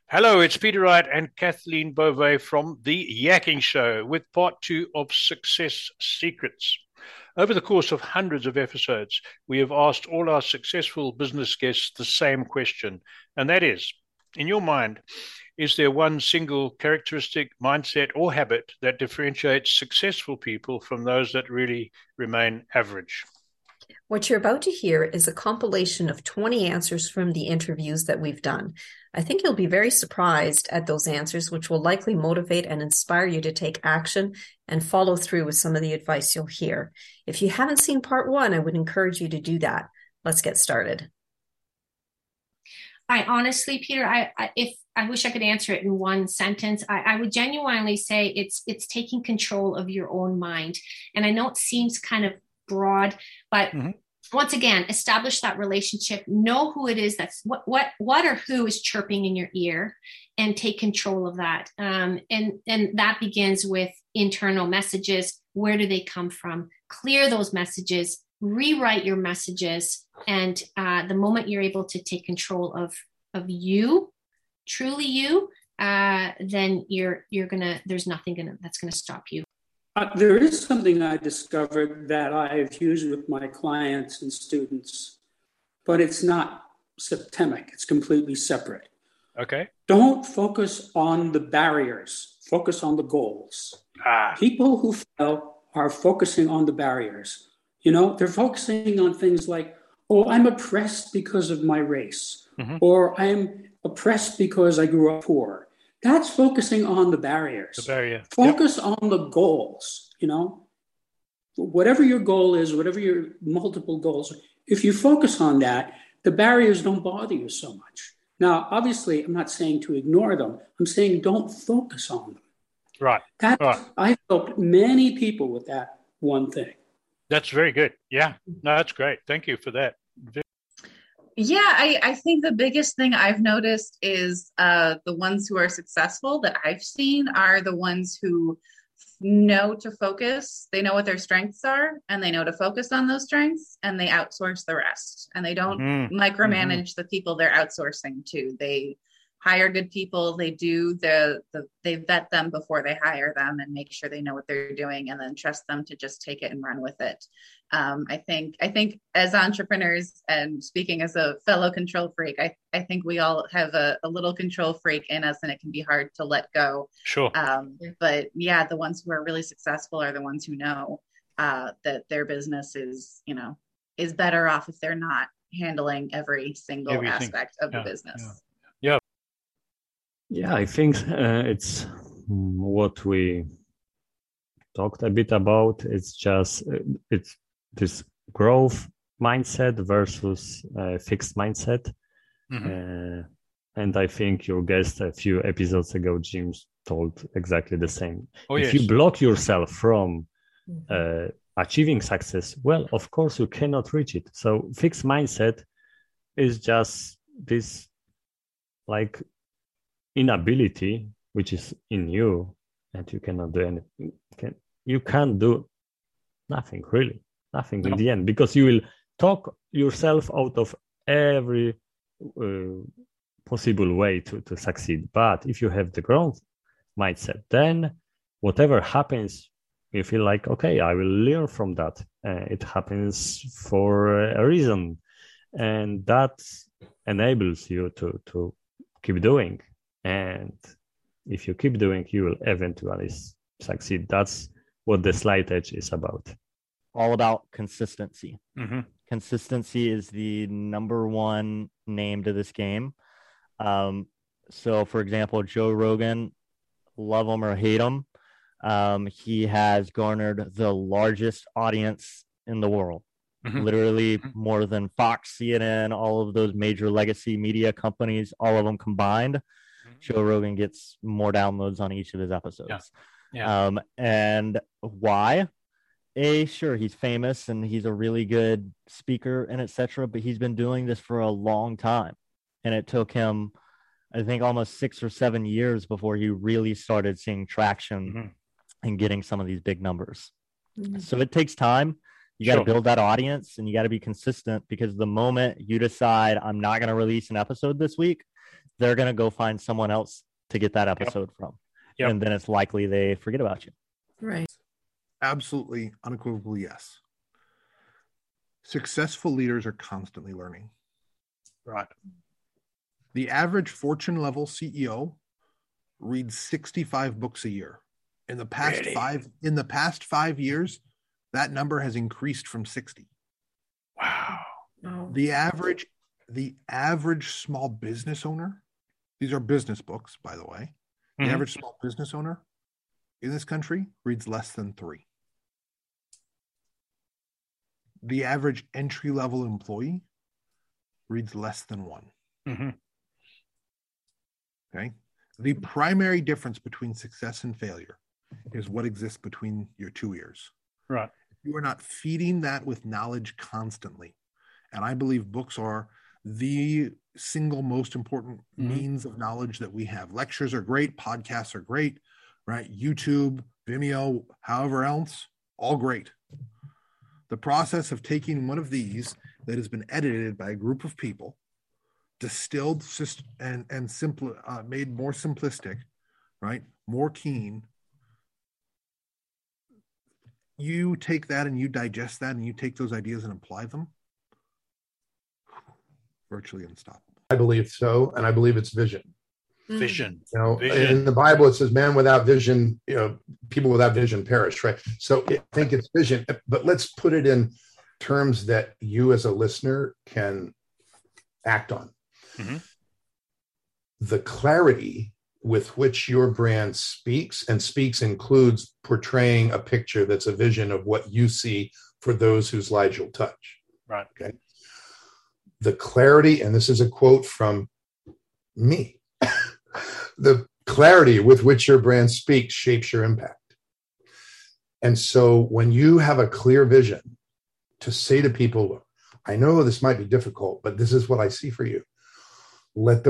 Hello, it's Peter Wright and Kathleen Beauvais from The Yakking Show with part two of Success Secrets. Over the course of hundreds of episodes, we have asked all our successful business guests the same question, and that is, in your mind, is there one single characteristic, mindset, or habit that differentiates successful people from those that really remain average? What you're about to hear is a compilation of 20 answers from the interviews that we've done. I think you'll be very surprised at those answers, which will likely motivate and inspire you to take action and follow through with some of the advice you'll hear. If you haven't seen part one, I would encourage you to do that. Let's get started. I honestly, Peter, if I wish I could answer it in one sentence, I would genuinely say it's taking control of your own mind. And I know it seems kind of broad, but once again, establish that relationship, know who it is that's what or who is chirping in your ear, and take control of that. And that begins with internal messages. Where do they come from? Clear those messages, rewrite your messages. And the moment you're able to take control of you, truly you, then there's nothing that's gonna stop you. There is something I discovered that I've used with my clients and students, but it's not systemic. It's completely separate. Okay. Don't focus on the barriers. Focus on the goals. People who fail are focusing on the barriers. They're focusing on things like, oh, I'm oppressed because of my race, or I'm oppressed because I grew up poor. That's focusing on the barriers. The barrier. Focus on the goals, Whatever your goal is, whatever your multiple goals, if you focus on that, the barriers don't bother you so much. Now, obviously, I'm not saying to ignore them. I'm saying don't focus on them. Right. I've helped many people with that one thing. That's very good. Yeah. No, that's great. Thank you for that. Yeah, I think the biggest thing I've noticed is the ones who are successful that I've seen are the ones who know to focus. They know what their strengths are, and they know to focus on those strengths, and they outsource the rest. And they don't micromanage the people they're outsourcing to. They hire good people. They do they vet them before they hire them and make sure they know what they're doing, and then trust them to just take it and run with it. I think as entrepreneurs, and speaking as a fellow control freak, I think we all have a little control freak in us, and it can be hard to let go. Sure. But yeah, the ones who are really successful are the ones who know that their business is better off if they're not handling every single aspect of the business. Yeah, I think it's what we talked a bit about. It's just it's this growth mindset versus fixed mindset. And I think your guest a few episodes ago, Jim, told exactly the same. If you block yourself from achieving success, well, of course, you cannot reach it. So fixed mindset is just this like inability which is in you, and you cannot do anything. You can't do nothing, really nothing in the end, because you will talk yourself out of every possible way to succeed. But if you have the growth mindset, then whatever happens, you feel like, okay, I will learn from that. It happens for a reason, and that enables you to keep doing. And if you keep doing, you will eventually succeed. That's what the Slight Edge is about. All about consistency. Consistency is the number one name to this game. So, for example, Joe Rogan, love him or hate him, he has garnered the largest audience in the world. Literally more than Fox, CNN, all of those major legacy media companies, all of them combined. Joe Rogan gets more downloads on each of his episodes. And why? Sure, he's famous and he's a really good speaker and etc., but he's been doing this for a long time. And it took him, I think, almost 6 or 7 years before he really started seeing traction and getting some of these big numbers. So it takes time. You got to build that audience, and you got to be consistent, because the moment you decide I'm not going to release an episode this week, they're going to go find someone else to get that episode from. Yep. And then it's likely they forget about you. Right. Absolutely, unequivocally, yes. Successful leaders are constantly learning. Right. The average Fortune level CEO reads 65 books a year. In the past Really? 5 years, that number has increased from 60. Wow. Oh. The average small business owner, these are business books, by the way. The average small business owner in this country reads less than 3. The average entry-level employee reads less than 1. Mm-hmm. Okay. The primary difference between success and failure is what exists between your 2 ears. Right. If you are not feeding that with knowledge constantly, and I believe books are the single most important means of knowledge that we have. Lectures are great, podcasts are great, right? YouTube, Vimeo, however else, all great. The process of taking one of these that has been edited by a group of people, distilled and simple, made more simplistic, right? More keen. You take that and you digest that and you take those ideas and apply them. Virtually unstoppable. I believe so, and I believe it's vision. Vision. You know, Vision. in the Bible it says, "Man without vision, people without vision perish." Right. So I think it's vision, but let's put it in terms that you as a listener can act on. Mm-hmm. The clarity with which your brand speaks, and speaks includes portraying a picture that's a vision of what you see for those whose lives you'll touch. Right. Okay. The clarity, and this is a quote from me, the clarity with which your brand speaks shapes your impact. And so when you have a clear vision to say to people, I know this might be difficult, but this is what I see for you. Let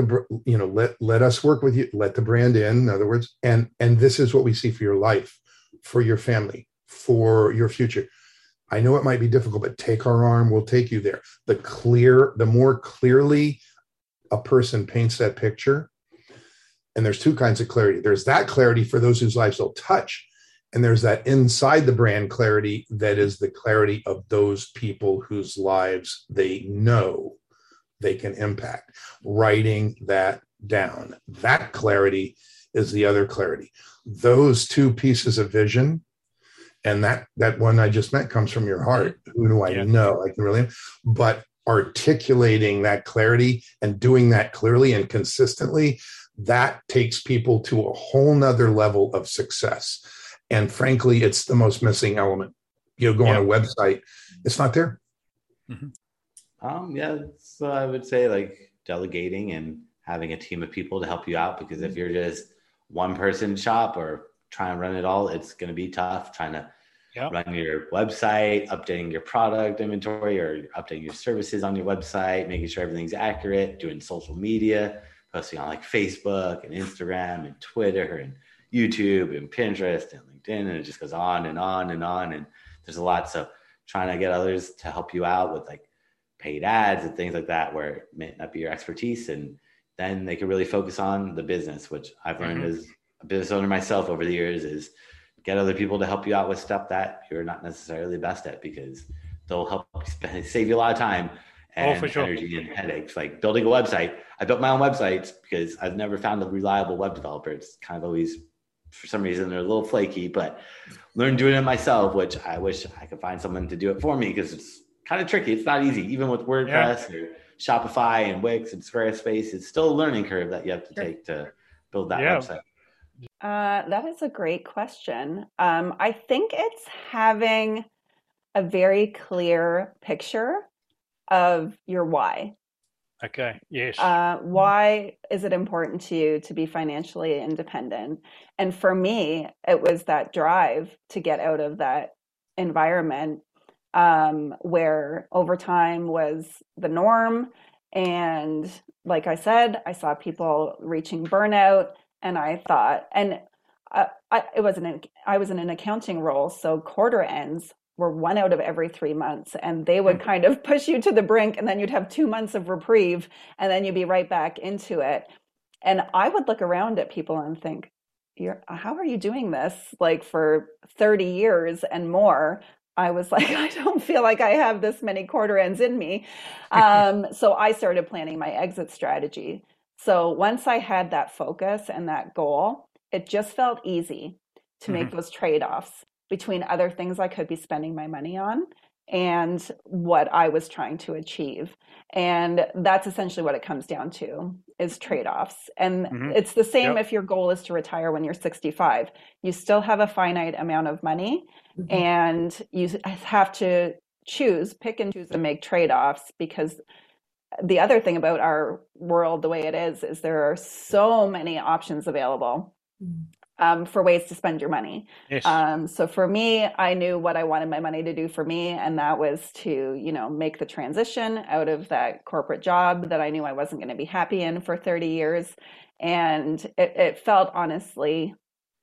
us work with you, let the brand in other words, and this is what we see for your life, for your family, for your future. I know it might be difficult, but take our arm, we'll take you there. The more clearly a person paints that picture, and there's two kinds of clarity. There's that clarity for those whose lives they'll touch, and there's that inside the brand clarity that is the clarity of those people whose lives they know they can impact. Writing that down. That clarity is the other clarity. Those two pieces of vision, and that one I just met comes from your heart. Who do I know? I can really, but articulating that clarity and doing that clearly and consistently, that takes people to a whole nother level of success. And frankly, it's the most missing element. You go on a website, it's not there. Mm-hmm. So I would say like delegating and having a team of people to help you out, because if you're just one person shop or try and run it all, it's going to be tough trying to run your website, updating your product inventory or updating your services on your website, making sure everything's accurate, doing social media, posting on like Facebook and Instagram and Twitter and YouTube and Pinterest and LinkedIn, and it just goes on and on and on. And there's a lot. So trying to get others to help you out with like paid ads and things like that, where it may not be your expertise, and then they can really focus on the business, which I've learned as a business owner myself over the years, is get other people to help you out with stuff that you're not necessarily best at, because they'll help save you a lot of time and energy and headaches. Like building a website. I built my own websites because I've never found a reliable web developer. It's kind of always, for some reason, they're a little flaky, but learned doing it myself, which I wish I could find someone to do it for me, because it's kind of tricky. It's not easy, even with WordPress or Shopify and Wix and Squarespace. It's still a learning curve that you have to take to build that website. That is a great question. I think it's having a very clear picture of your why. Okay. Yes. Why is it important to you to be financially independent? And for me, it was that drive to get out of that environment where overtime was the norm. And like I said, I saw people reaching burnout, and I thought, and I was in an accounting role, so quarter ends were 1 out of every 3 months, and they would kind of push you to the brink, and then you'd have 2 months of reprieve, and then you'd be right back into it. And I would look around at people and think, how are you doing this? Like for 30 years and more. I was like, I don't feel like I have this many quarter ends in me. So I started planning my exit strategy. So once I had that focus and that goal, it just felt easy to make those trade-offs between other things I could be spending my money on and what I was trying to achieve. And that's essentially what it comes down to, is trade-offs. And it's the same if your goal is to retire when you're 65. You still have a finite amount of money, and you have to pick and choose to make trade-offs, because the other thing about our world, the way it is there are so many options available for ways to spend your money. Yes. So for me, I knew what I wanted my money to do for me, and that was to, make the transition out of that corporate job that I knew I wasn't going to be happy in for 30 years. And it felt honestly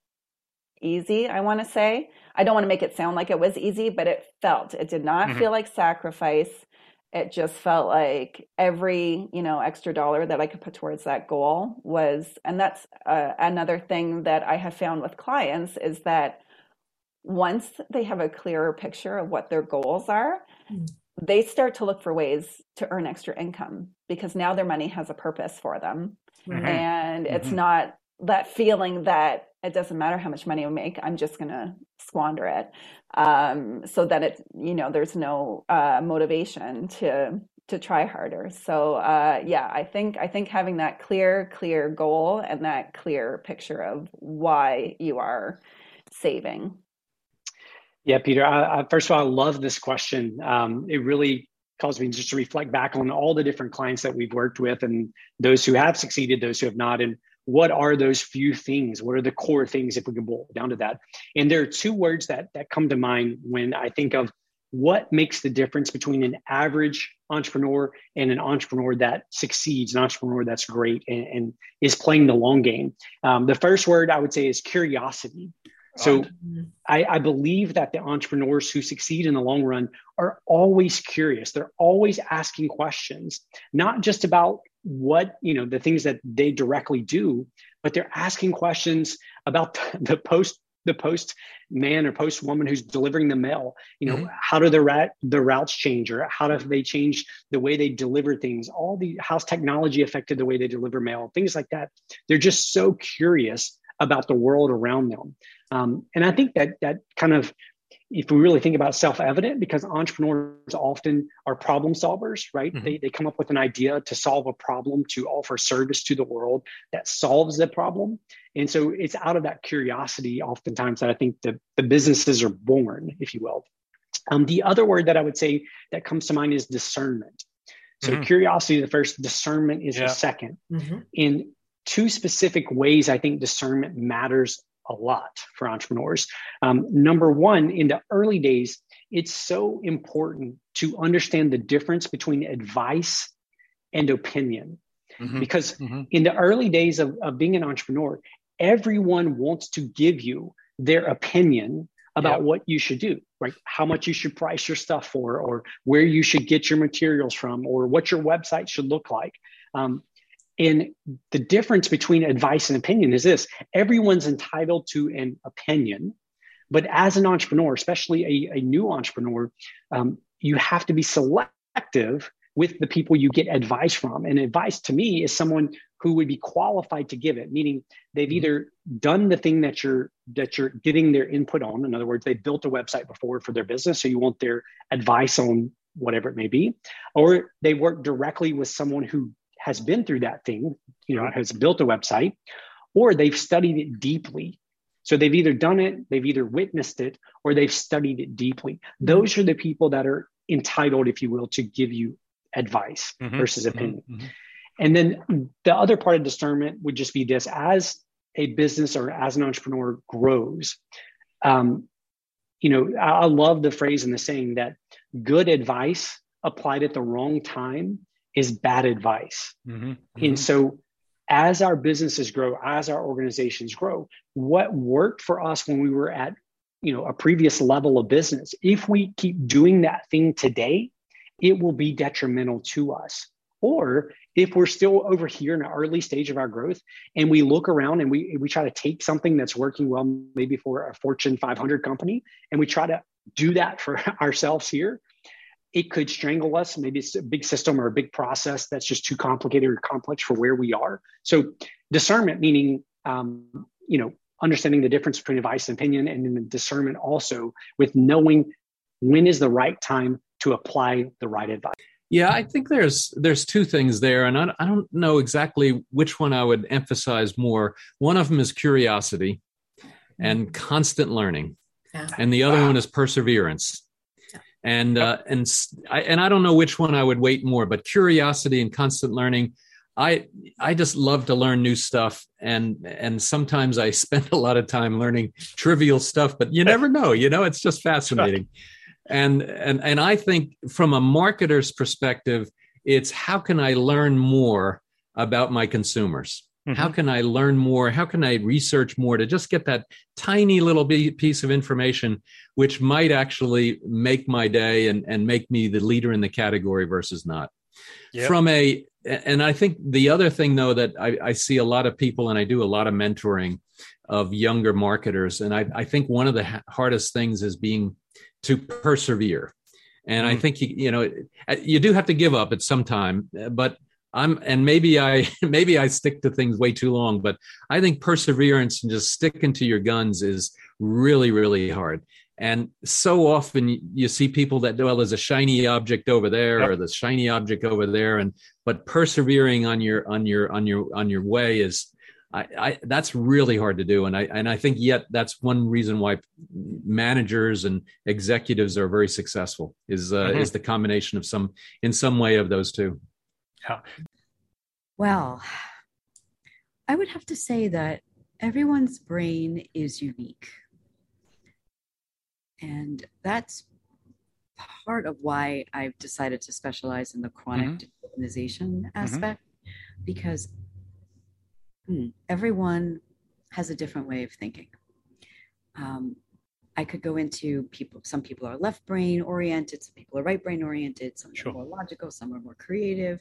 easy, I want to say. I don't want to make it sound like it was easy, but it did not feel like sacrifice. It just felt like every, extra dollar that I could put towards that goal was, and that's another thing that I have found with clients, is that once they have a clearer picture of what their goals are, they start to look for ways to earn extra income, because now their money has a purpose for them. And it's not that feeling that it doesn't matter how much money I make, I'm just going to squander it. So that there's no motivation to try harder. So I think having that clear goal and that clear picture of why you are saving. Yeah, Peter, first of all, I love this question. It really caused me just to reflect back on all the different clients that we've worked with, and those who have succeeded, those who have not, and what are those few things? What are the core things, if we can boil it down to that? And there are two words that come to mind when I think of what makes the difference between an average entrepreneur and an entrepreneur that succeeds, an entrepreneur that's great and is playing the long game. The first word I would say is curiosity. So I believe that the entrepreneurs who succeed in the long run are always curious. They're always asking questions, not just about what, the things that they directly do, but they're asking questions about the postman or postwoman who's delivering the mail. How do the routes change, or how do they change the way they deliver things? How's technology affected the way they deliver mail? Things like that. They're just so curious about the world around them. And I think that kind of, if we really think about, self-evident, because entrepreneurs often are problem solvers, right? They come up with an idea to solve a problem, to offer service to the world that solves the problem. And so it's out of that curiosity oftentimes that I think the businesses are born, if you will. The other word that I would say that comes to mind is discernment. So curiosity is the first, discernment is the second. In two specific ways, I think discernment matters a lot for entrepreneurs. Number one, in the early days, it's so important to understand the difference between advice and opinion. Because in the early days of being an entrepreneur, everyone wants to give you their opinion about what you should do, right? How much you should price your stuff for, or where you should get your materials from, or what your website should look like. And the difference between advice and opinion is this: everyone's entitled to an opinion, but as an entrepreneur, especially a new entrepreneur, you have to be selective with the people you get advice from. And advice to me is someone who would be qualified to give it, meaning they've either done the thing that you're getting their input on. In other words, they built a website before for their business, so you want their advice on whatever it may be, or they work directly with someone who has been through that thing, has built a website, or they've studied it deeply. So they've either done it, they've either witnessed it, or they've studied it deeply. Those are the people that are entitled, if you will, to give you advice versus opinion. And then the other part of discernment would just be this: as a business or as an entrepreneur grows, I love the phrase and the saying that good advice applied at the wrong time is bad advice. And so as our businesses grow, as our organizations grow, what worked for us when we were at, a previous level of business, if we keep doing that thing today, it will be detrimental to us Or if we're still over here in the early stage of our growth and we look around and we try to take something that's working well, maybe for a Fortune 500 company, and we try to do that for ourselves here, it could strangle us. Maybe it's a big system or a big process that's just too complicated or complex for where we are. So discernment, meaning, understanding the difference between advice and opinion, and then the discernment also with knowing when is the right time to apply the right advice. Yeah, I think there's two things there, and I don't know exactly which one I would emphasize more. One of them is curiosity and constant learning, and the other one is perseverance. And I don't know which one I would weight more, but curiosity and constant learning. I just love to learn new stuff, and sometimes I spend a lot of time learning trivial stuff, but you never know. It's just fascinating. And I think from a marketer's perspective, it's how can I learn more about my consumers? Mm-hmm. How can I learn more? How can I research more to just get that tiny little piece of information, which might actually make my day and make me the leader in the category versus not. Yep. And I think the other thing, though, that I see a lot of people, and I do a lot of mentoring of younger marketers. And I think one of the hardest things is to persevere. And I think, you do have to give up at some time, but maybe I stick to things way too long, but I think perseverance and just sticking to your guns is really, really hard. And so often you see people that, well, there's a shiny object over there, or the shiny object over there. But persevering on your way is, that's really hard to do. And I think yet that's one reason why managers and executives are very successful is the combination of in some way of those two. Yeah. Well, I would have to say that everyone's brain is unique. And that's part of why I've decided to specialize in the chronic organization aspect, because everyone has a different way of thinking. I could go into some people are left brain oriented, some people are right brain oriented, some are more logical, some are more creative.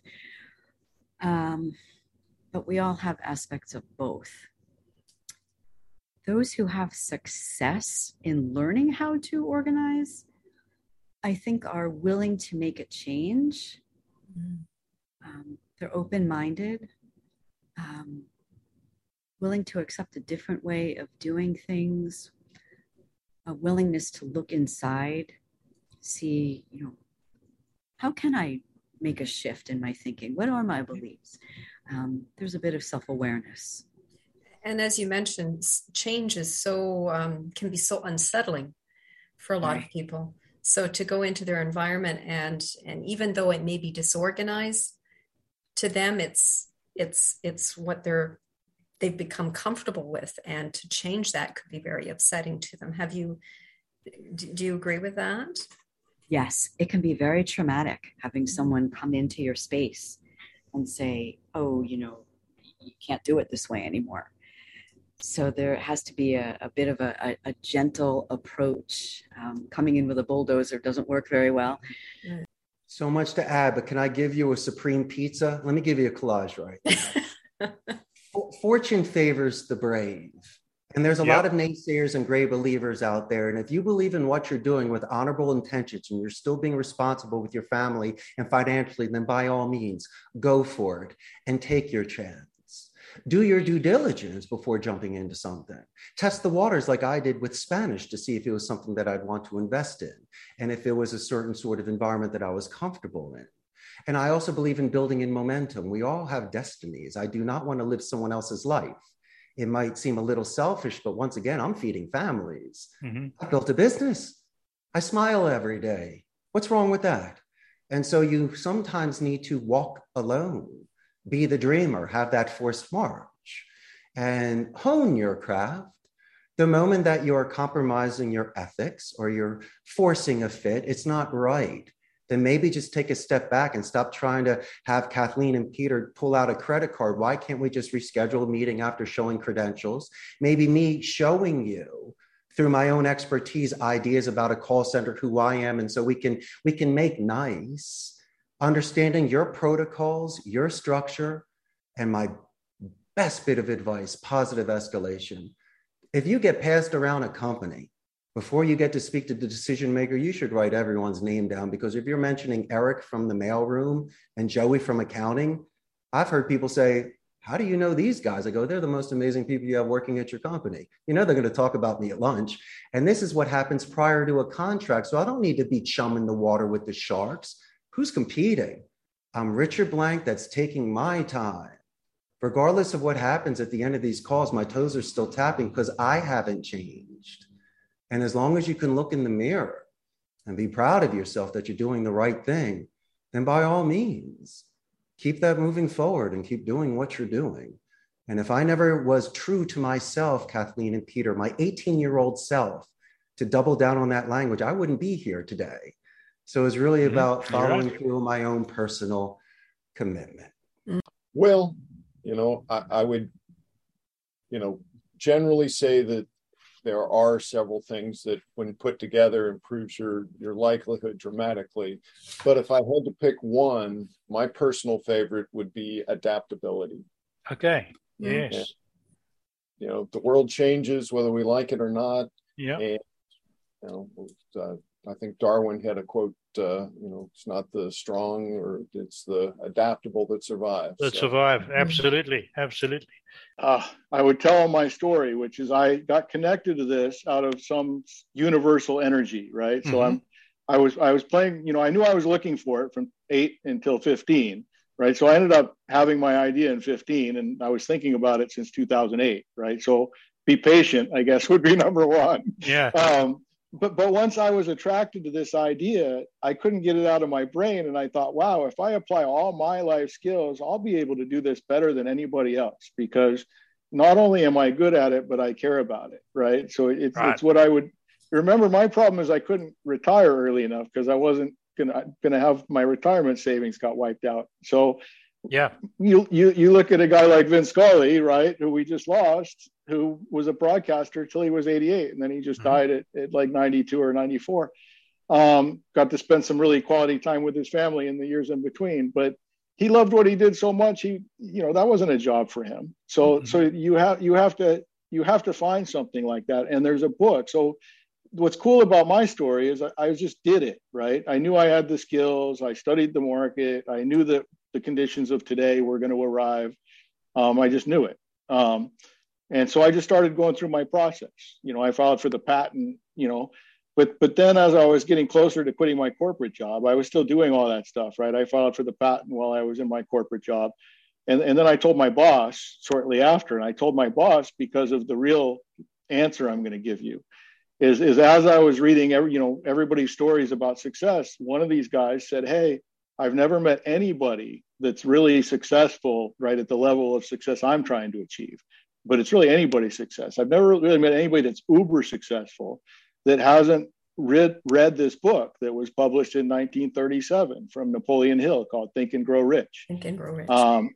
But we all have aspects of both. Those who have success in learning how to organize, I think, are willing to make a change. They're open-minded, willing to accept a different way of doing things, a willingness to look inside, see, how can I make a shift in my thinking? What are my beliefs? There's a bit of self-awareness. And as you mentioned, change is can be so unsettling for a lot of people. So to go into their environment and even though it may be disorganized, to them it's what they've become comfortable with, and to change that could be very upsetting to them. Do you agree with that? Yes, it can be very traumatic having someone come into your space and say, oh, you can't do it this way anymore. So there has to be a bit of a gentle approach. Coming in with a bulldozer doesn't work very well. So much to add, but can I give you a supreme pizza? Let me give you a collage right now. Fortune favors the brave. And there's a lot of naysayers and gray believers out there. And if you believe in what you're doing with honorable intentions and you're still being responsible with your family and financially, then by all means, go for it and take your chance. Do your due diligence before jumping into something. Test the waters like I did with Spanish to see if it was something that I'd want to invest in, and if it was a certain sort of environment that I was comfortable in. And I also believe in building in momentum. We all have destinies. I do not want to live someone else's life. It might seem a little selfish, but once again, I'm feeding families. I built a business. I smile every day. What's wrong with that? And so you sometimes need to walk alone. Be the dreamer, have that forced march, and hone your craft. The moment that you're compromising your ethics or you're forcing a fit, it's not right. Then maybe just take a step back and stop trying to have Kathleen and Peter pull out a credit card. Why can't we just reschedule a meeting after showing credentials? Maybe me showing you through my own expertise, ideas about a call center, who I am. And so we can make nice. understanding your protocols, your structure, and my best bit of advice, positive escalation. If you get passed around a company, before you get to speak to the decision maker, you should write everyone's name down, because if you're mentioning Eric from the mailroom and Joey from accounting, I've heard people say, how do you know these guys? I go, they're the most amazing people you have working at your company. You know, they're going to talk about me at lunch. And this is what happens prior to a contract. So I don't need to be chumming the water with the sharks. Who's competing? I'm Richard Blank. That's taking my time. Regardless of what happens at the end of these calls, my toes are still tapping because I haven't changed. And as long as you can look in the mirror and be proud of yourself that you're doing the right thing, then by all means, keep that moving forward and keep doing what you're doing. And if I never was true to myself, Kathleen and Peter, my 18-year-old self, to double down on that language, I wouldn't be here today. So it's really about following through my own personal commitment. Well, I would, generally say that there are several things that, when put together, improves your likelihood dramatically. But if I had to pick one, my personal favorite would be adaptability. Okay. Yes. And, the world changes whether we like it or not. Yeah. And, I think Darwin had a quote, it's not the strong, or it's the adaptable that survives. Survive. Absolutely. Absolutely. I would tell my story, which is I got connected to this out of some universal energy, right? So I was playing, I knew I was looking for it from 8 until 15, right? So I ended up having my idea in 15, and I was thinking about it since 2008, right? So be patient, I guess, would be number one. Yeah. But once I was attracted to this idea, I couldn't get it out of my brain. And I thought, wow, if I apply all my life skills, I'll be able to do this better than anybody else, because not only am I good at it, but I care about it. Right. So it's what I would remember. My problem is I couldn't retire early enough because I wasn't going to have my retirement savings got wiped out. So yeah, you look at a guy like Vince Scully, right, who we just lost, who was a broadcaster till he was 88, and then he just died at like 92 or 94. Got to spend some really quality time with his family in the years in between, but he loved what he did so much. That wasn't a job for him. So you have to find something like that. And there's a book. So what's cool about my story is I just did it, right? I knew I had the skills. I studied the market. I knew that the conditions of today were going to arrive. I just knew it. And so I just started going through my process. I filed for the patent, but then as I was getting closer to quitting my corporate job, I was still doing all that stuff, right? I filed for the patent while I was in my corporate job. And then I told my boss shortly after, and I told my boss, because of the real answer I'm going to give you, is as I was reading everybody's stories about success, one of these guys said, hey, I've never met anybody that's really successful, right, at the level of success I'm trying to achieve. But it's really anybody's success. I've never really met anybody that's uber successful that hasn't read this book that was published in 1937 from Napoleon Hill called Think and Grow Rich. Think and Grow Rich.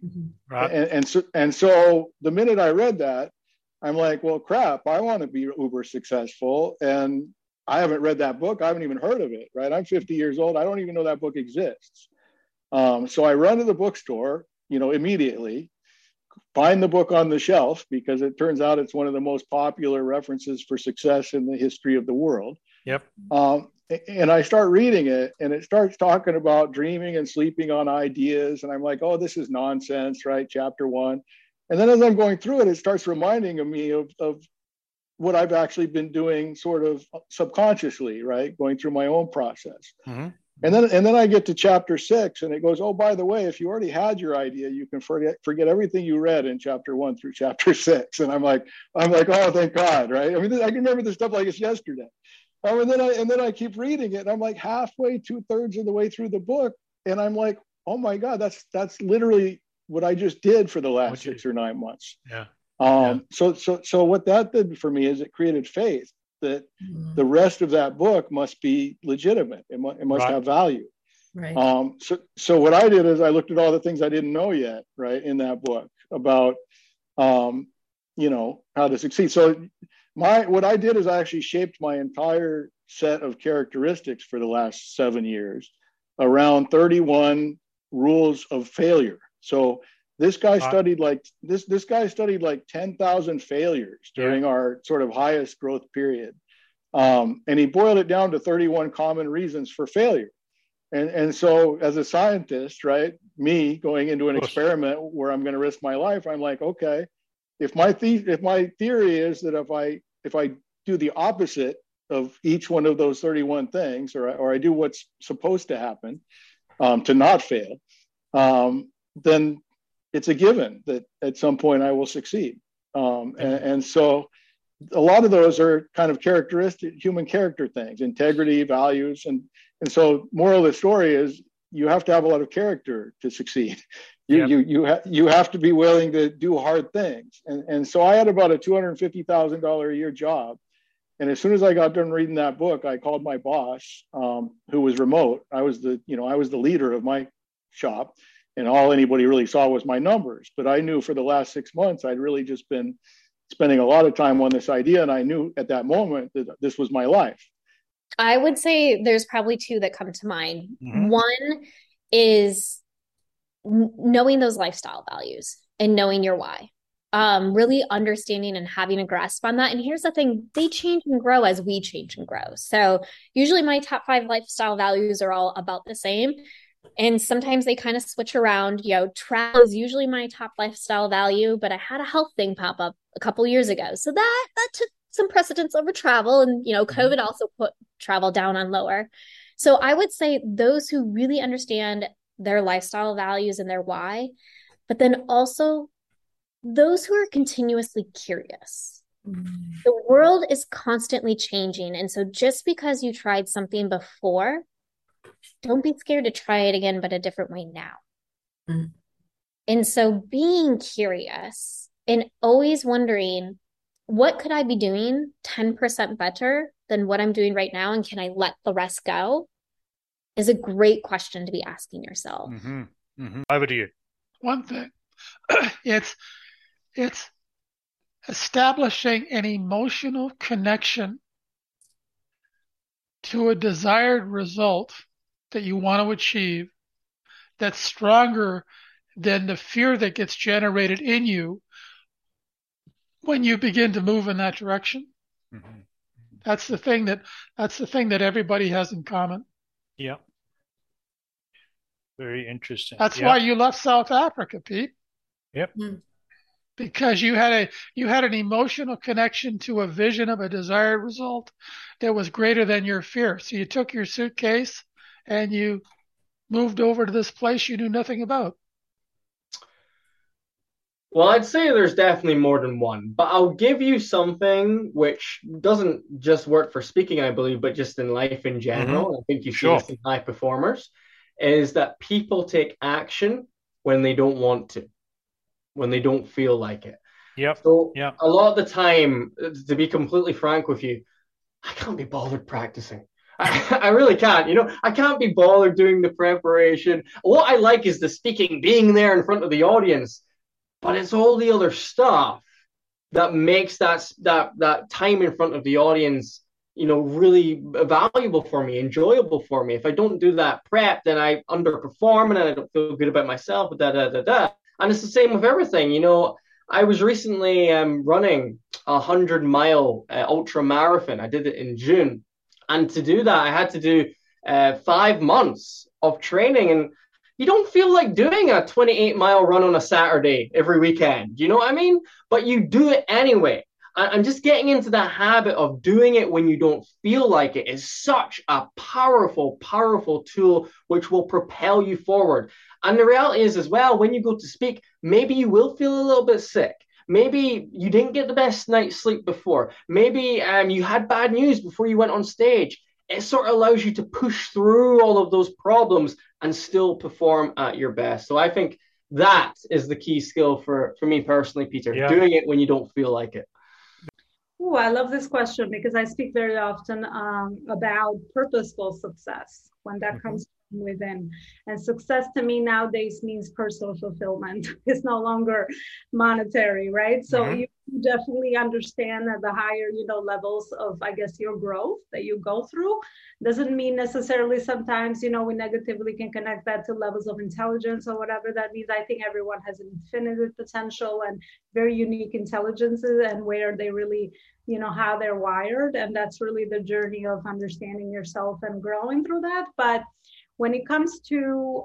And so the minute I read that, I'm like, well, crap, I want to be uber successful. And I haven't read that book. I haven't even heard of it, right? I'm 50 years old. I don't even know that book exists. So I run to the bookstore, immediately, find the book on the shelf, because it turns out it's one of the most popular references for success in the history of the world. Yep. And I start reading it, and it starts talking about dreaming and sleeping on ideas. And I'm like, oh, this is nonsense, right? Chapter 1. And then as I'm going through it, it starts reminding me of what I've actually been doing sort of subconsciously, right? Going through my own process. And then I get to chapter 6, and it goes, oh, by the way, if you already had your idea, you can forget everything you read in chapter 1 through chapter 6. And I'm like, oh, thank God, right? I mean, I can remember this stuff like it's yesterday. And then I keep reading it, and I'm like halfway, 2/3 of the way through the book, and I'm like, oh my God, that's literally what I just did for the last 6 or 9 months. Yeah. So what that did for me is it created faith that the rest of that book must be legitimate. It must have value. Right. So what I did is I looked at all the things I didn't know yet, right, in that book about, how to succeed. So what I did is I actually shaped my entire set of characteristics for the last 7 years around 31 rules of failure. So this guy studied like 10,000 failures during our sort of highest growth period. And he boiled it down to 31 common reasons for failure. And so as a scientist, right, me going into an experiment where I'm going to risk my life, I'm like, okay, if my theory is that if I do the opposite of each one of those 31 things, or I do what's supposed to happen to not fail, then it's a given that at some point I will succeed. And so a lot of those are kind of human character things, integrity, values. And so moral of the story is you have to have a lot of character to succeed. You have to be willing to do hard things. And so I had about a $250,000 a year job. And as soon as I got done reading that book, I called my boss, who was remote. I was the leader of my shop, and all anybody really saw was my numbers. But I knew for the last 6 months, I'd really just been spending a lot of time on this idea. And I knew at that moment that this was my life. I would say there's probably two that come to mind. One is knowing those lifestyle values and knowing your why. Really understanding and having a grasp on that. And here's the thing, they change and grow as we change and grow. So usually my top 5 lifestyle values are all about the same. And sometimes they kind of switch around. Travel is usually my top lifestyle value, but I had a health thing pop up a couple years ago. So that took some precedence over travel. And, COVID also put travel down on lower. So I would say those who really understand their lifestyle values and their why, but then also those who are continuously curious. The world is constantly changing. And so just because you tried something before, don't be scared to try it again, but a different way now. And so being curious and always wondering, what could I be doing 10% better than what I'm doing right now? And can I let the rest go? Is a great question to be asking yourself. Over to you. One thing, it's establishing an emotional connection to a desired result that you want to achieve that's stronger than the fear that gets generated in you when you begin to move in that direction. That's the thing that everybody has in common. Yeah. Very interesting. That's why you left South Africa, Pete. Yep. Because you had an emotional connection to a vision of a desired result that was greater than your fear. So you took your suitcase and you moved over to this place you knew nothing about. Well, I'd say there's definitely more than one, but I'll give you something which doesn't just work for speaking, I believe, but just in life in general. I think you see this in high performers, is that people take action when they don't want to, when they don't feel like it. So a lot of the time, to be completely frank with you, I can't be bothered practicing. I really can't. I can't be bothered doing the preparation. What I like is the speaking, being there in front of the audience. But it's all the other stuff that makes that time in front of the audience, really valuable for me, enjoyable for me. If I don't do that prep, then I underperform and I don't feel good about myself. And it's the same with everything. I was recently running a 100-mile ultra marathon. I did it in June, and to do that, I had to do 5 months of training. And you don't feel like doing a 28-mile run on a Saturday every weekend. You know what I mean? But you do it anyway. And just getting into the habit of doing it when you don't feel like it is such a powerful, powerful tool which will propel you forward. And the reality is as well, when you go to speak, maybe you will feel a little bit sick. Maybe you didn't get the best night's sleep before. Maybe you had bad news before you went on stage. It sort of allows you to push through all of those problems and still perform at your best. So I think that is the key skill for me personally, Peter, doing it when you don't feel like it. Oh, I love this question because I speak very often about purposeful success. When that comes within. And success to me nowadays means personal fulfillment. It's no longer monetary, right? So you definitely understand that the higher, levels of, I guess, your growth that you go through doesn't mean necessarily sometimes, we negatively can connect that to levels of intelligence or whatever that means. I think everyone has an infinite potential and very unique intelligences and where they really, how they're wired. And that's really the journey of understanding yourself and growing through that. But when it comes to,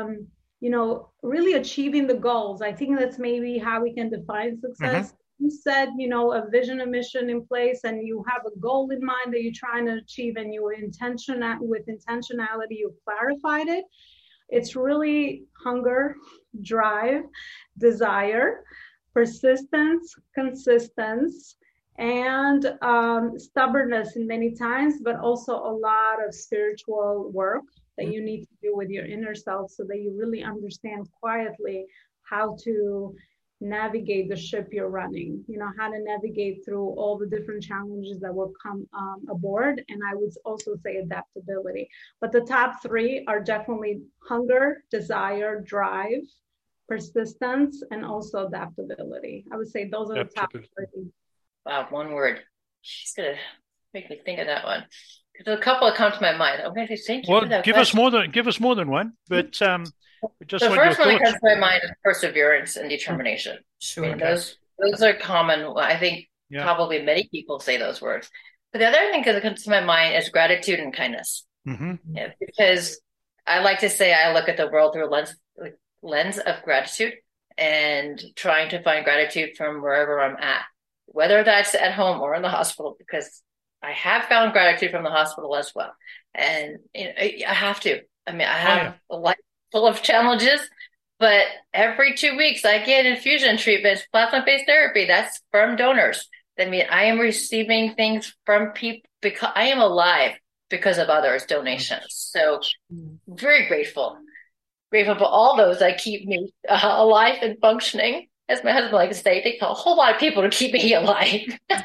really achieving the goals, I think that's maybe how we can define success. You said, a vision, a mission in place, and you have a goal in mind that you're trying to achieve, and with intentionality, you've clarified it. It's really hunger, drive, desire, persistence, consistency, and stubbornness in many times, but also a lot of spiritual work that you need to do with your inner self so that you really understand quietly how to navigate the ship you're running, how to navigate through all the different challenges that will come aboard. And I would also say adaptability. But the top three are definitely hunger, desire, drive, persistence, and also adaptability. I would say those are the top three. Wow, one word. She's going to make me think of that one. There's a couple that come to my mind. I'm going to say thank you for that give us more than one, but just the first one that comes to my mind is perseverance and determination. Sure. I mean, those are common. I think probably many people say those words. But the other thing that comes to my mind is gratitude and kindness. Because I like to say I look at the world through a lens of gratitude and trying to find gratitude from wherever I'm at, whether that's at home or in the hospital, because I have found gratitude from the hospital as well. And I have to. I mean, I have a life full of challenges, but every 2 weeks I get infusion treatments, plasma-based therapy. That's from donors. I mean, I am receiving things from people because I am alive because of others' donations. So very grateful for all those that keep me alive and functioning. As my husband likes to say, it takes a whole lot of people to keep me alive.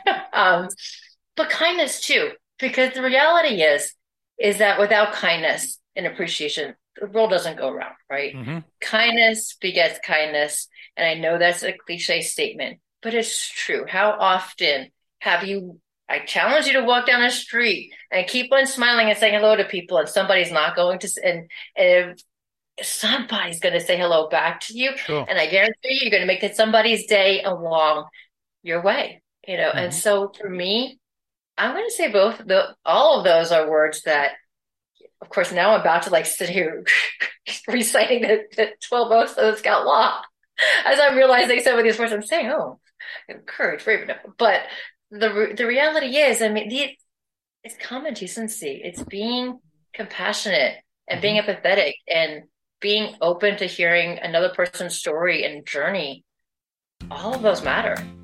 But kindness too, because the reality is that without kindness and appreciation, the world doesn't go around, right? Kindness begets kindness. And I know that's a cliche statement, but it's true. How often I challenge you to walk down the street and keep on smiling and saying hello to people, and somebody's not going to, and somebody's going to say hello back to you. Sure. And I guarantee you're going to make somebody's day along your way, And so for me, I'm going to say all of those are words that, of course, now I'm about to sit here reciting the 12 oaths of the Scout Law. As I'm realizing some of these words, I'm saying, courage, bravery. But the reality is, I mean, it's common decency. It's being compassionate and being empathetic and being open to hearing another person's story and journey. All of those matter.